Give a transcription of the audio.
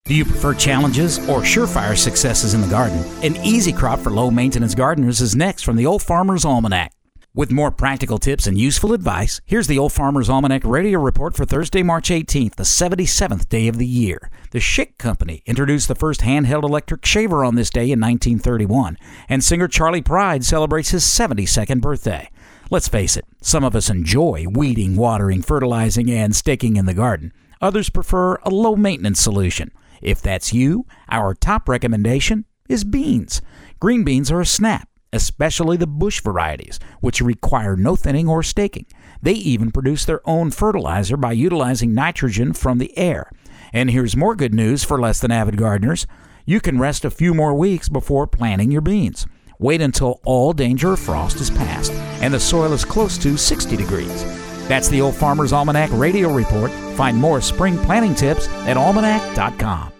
Do you prefer challenges or surefire successes in the garden? An easy crop for low-maintenance gardeners is next from the Old Farmer's Almanac. With more practical tips and useful advice, here's the Old Farmer's Almanac radio report for Thursday, March 18th, the 77th day of the year. The Schick Company introduced the first handheld electric shaver on this day in 1931, and singer Charlie Pride celebrates his 72nd birthday. Let's face it, some of us enjoy weeding, watering, fertilizing, and staking in the garden. Others prefer a low-maintenance solution. If that's you, our top recommendation is beans. Green beans are a snap, especially the bush varieties, which require no thinning or staking. They even produce their own fertilizer by utilizing nitrogen from the air. And here's more good news for less than avid gardeners. You can rest a few more weeks before planting your beans. Wait until all danger of frost is past and the soil is close to 60 degrees. That's the Old Farmer's Almanac radio report. Find more spring planting tips at almanac.com.